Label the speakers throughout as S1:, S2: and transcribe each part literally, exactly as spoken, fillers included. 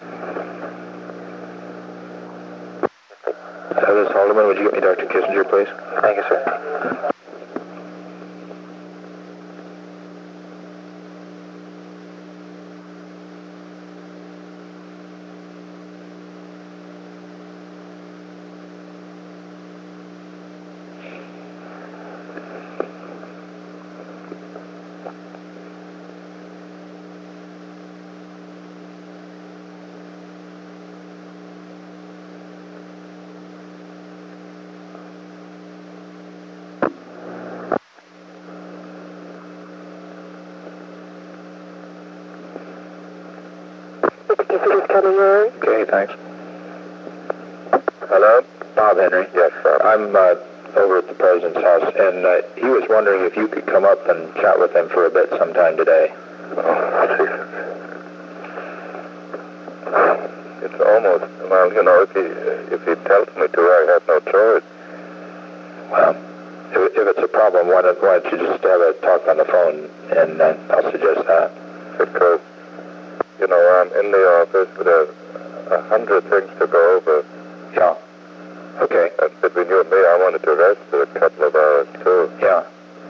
S1: Uh, this is Haldeman. Would you get me Doctor Kissinger, please?
S2: Thank you, sir.
S3: Coming on.
S1: Okay, thanks. Hello? Bob Henry. Yes, sir. I'm uh, over at the President's house, and uh, he was wondering if you could come up and chat with him for a bit sometime today.
S2: Oh, Jesus. It's almost, well, you know, if he, if he tells me to, I have no choice.
S1: Well, if, if it's a problem, why don't, why don't you just have a talk on the phone, and uh, I'll suggest that.
S2: Because, you know, I'm in the office with a, a hundred things to go over.
S1: Yeah. Okay.
S2: And between you and me, I wanted to rest for a couple of hours, too.
S1: Yeah.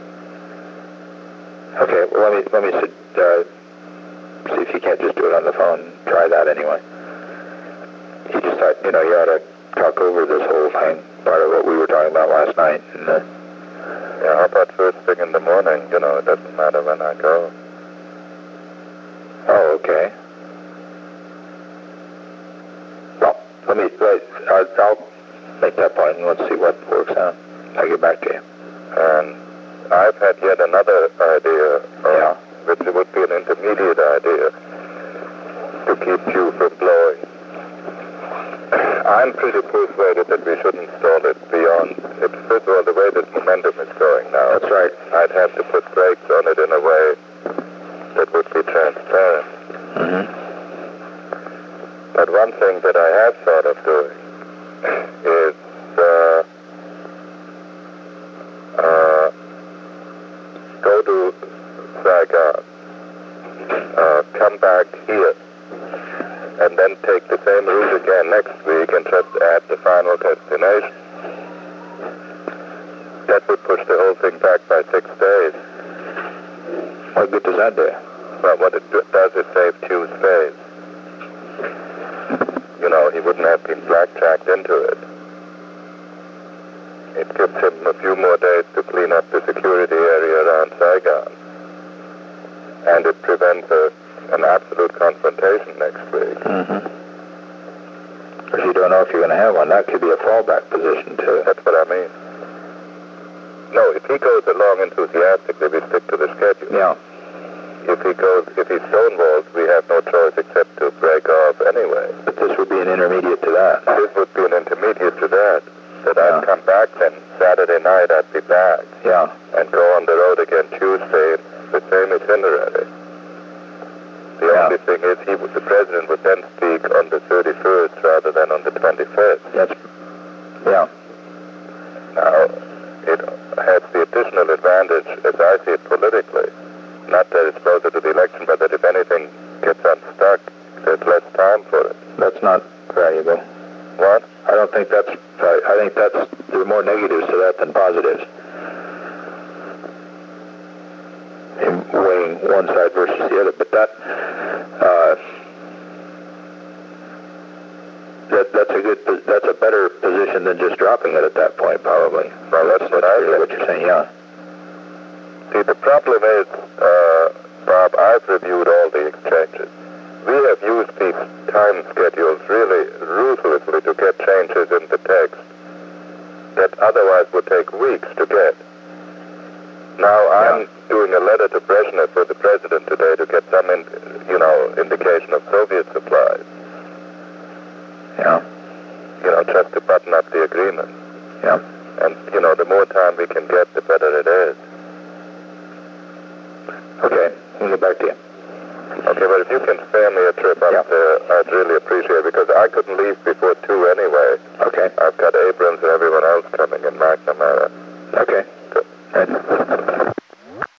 S1: Okay, well, let me, let me uh, see if you can't just do it on the phone. Try that anyway. You just thought, you know, you ought to talk over this whole thing, part of what we were talking about last night. And, uh,
S2: yeah, how about first thing in the morning? You know, it doesn't matter when I go.
S1: Oh, okay. Well, let me, let, I'll, I'll make that point and let's see what works out. I'll get back to you.
S2: And I've had yet another idea, uh,
S1: yeah.
S2: which would be an intermediate idea to keep you from blowing. I'm pretty persuaded that we shouldn't stall it beyond, it, first of all, the way this momentum is going now.
S1: That's right.
S2: I'd have to put brakes on it in a way that would be transparent.
S1: Mm-hmm.
S2: But one thing that I have thought of doing is uh, uh, go to Saigon, uh, come back here, and then take the same route again next week and just add the final destination. That would push the whole thing back by six days.
S1: What good does that do?
S2: Well, what it do- does is save Q's face. You know, he wouldn't have been blackjacked into it. It gives him a few more days to clean up the security area around Saigon. And it prevents a, an absolute confrontation next week.
S1: Mm-hmm. If you don't know if you're going to have one, that could be a fallback position, too.
S2: That's what I mean. No, if he goes along enthusiastically, we stick to the schedule.
S1: Yeah.
S2: If he goes, if he stonewalls, we have no choice except to break off anyway.
S1: But this would be an intermediate to that.
S2: This would be an intermediate to that. That
S1: Yeah.
S2: I'd come back then. Saturday night I'd be back.
S1: Yeah.
S2: And go on the road again Tuesday, the same itinerary. The
S1: Yeah.
S2: only thing is, he would, the president would then speak on the thirty-first rather than on the twenty-fifth.
S1: That's, yeah.
S2: Now, it has the additional advantage, as I see it politically, not that it's closer to the election, but that if anything gets unstuck, there's less time for it.
S1: That's not valuable.
S2: What?
S1: I don't think that's, I think that's, there are more negatives to that than positives. In weighing one side versus the other, but that, uh, that that's a good, that's a better position than just dropping it at that point, probably.
S2: Well, that's what I
S1: really
S2: think.
S1: what you're saying, yeah.
S2: See, the problem is, uh, Bob, I've reviewed all the exchanges. We have used these time schedules really ruthlessly to get changes in the text that otherwise would take weeks to get. Now, I'm
S1: Yeah.
S2: doing a letter to Brezhnev for the president today to get some, in, you know, indication of Soviet supplies.
S1: Yeah.
S2: You know, just to button up the agreement.
S1: Yeah.
S2: And, you know, the more time we can get, the better it is.
S1: Okay, we'll get back to you.
S2: Okay, but if you can spare me a trip up
S1: Yeah.
S2: there, I'd really appreciate it, because I couldn't leave before two anyway.
S1: Okay.
S2: I've got Abrams and everyone else coming in McNamara.
S1: Okay.
S2: Good.
S1: Right.